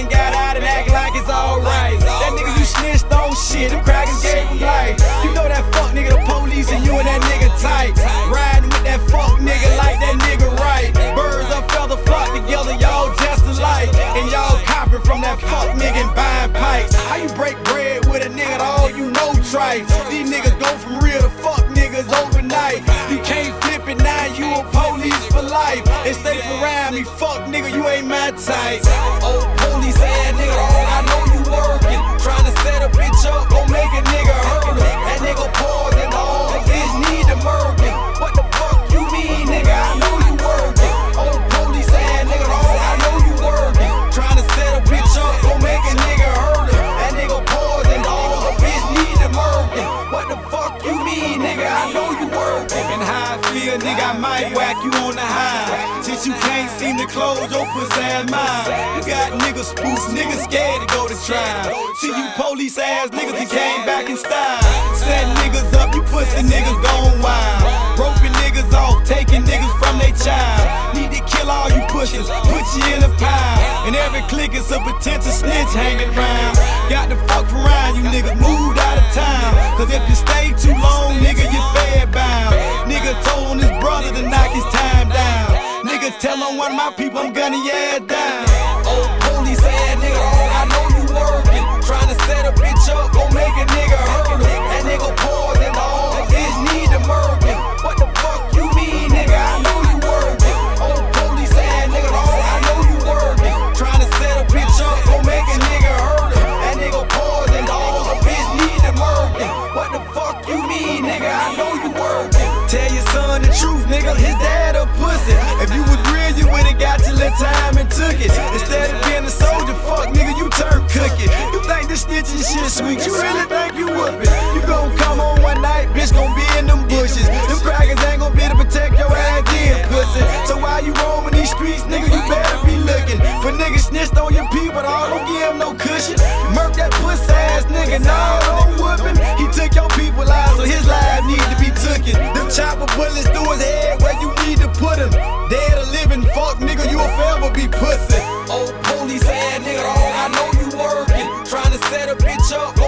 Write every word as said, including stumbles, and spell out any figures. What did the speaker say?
got out and act like it's alright. That nigga you snitched on shit, them crackers gave him life. You know that fuck nigga, the police, and you and that nigga tight. Riding with that fuck nigga like that nigga right. Birds of feather flock together, y'all just alike. And y'all copping from that fuck nigga and buying pikes. How you break bread with a nigga, all you know tripe? These niggas go from real to fuck niggas overnight. You can't flip it now, you a police for life. And stay around me, fuck nigga, you ain't my type. Old police ass nigga, oh, I know you working. Trying to set a bitch up, gon' make a nigga hurt her. That nigga pausing, all the bitch need to murkin'. What the fuck you mean, nigga? I know you working. Old police ass nigga, oh, I know you working. Trying to set a bitch up, gon' make a nigga hurt her. That nigga pausing, all the bitch need to murkin'. What the fuck you mean, nigga? I know you working. And how I feel, nigga, I might whack you on the high. Since you can't seem to close your pussy ass mind. You got niggas spoofs, niggas scared to go to trial. See you police ass niggas, you came back in style. Set niggas up, you pussy niggas gone wild. Broken niggas off, taking niggas from they child. Need to kill all you pushers, put you in a pile. And every clique is a potential snitch hanging around. Got to fuck around, you niggas moved out of town. Cause if you stay too long, nigga, you fed bound. Nigga told on his brother to knock his time down. Nigga tell on one of my people I'm gunning your ass down. Old police ass nigga, oh, I know you working. Trying to set a bitch up, gon' make a nigga hurt her. That nigga pausing, all the bitch need to murkin'. What the fuck you mean, nigga? I know you working. Old police ass nigga, oh, I know you working. Trying to set a bitch up, gon' make a nigga hurt her. That nigga pausing, all the bitch need to murkin'. What the fuck you mean, nigga? I know you working. Tell your son the truth, nigga, his dad a pussy. If you was real, you would've got your little time and took it. Instead of being a soldier, fuck nigga, you turn cookie. You think this snitching shit sweet, you really think you whoopin'. You gon' come on one night, bitch gon' be in them bushes. Them crackers ain't gon' be to protect your ass then, pussy. So while you roaming these streets, nigga, you better be looking for niggas snitched on your people, dawg, don't give him no cushion. Murk that pussy ass nigga, nah, don't whoopin'. He took your people lives, so his life need to be tooken. Them chopper bullets through his head where you need to put him. Dead or living, fuck nigga, you'll forever be pussy. Old police ass nigga, oh, I know you working. Trying to set a bitch up,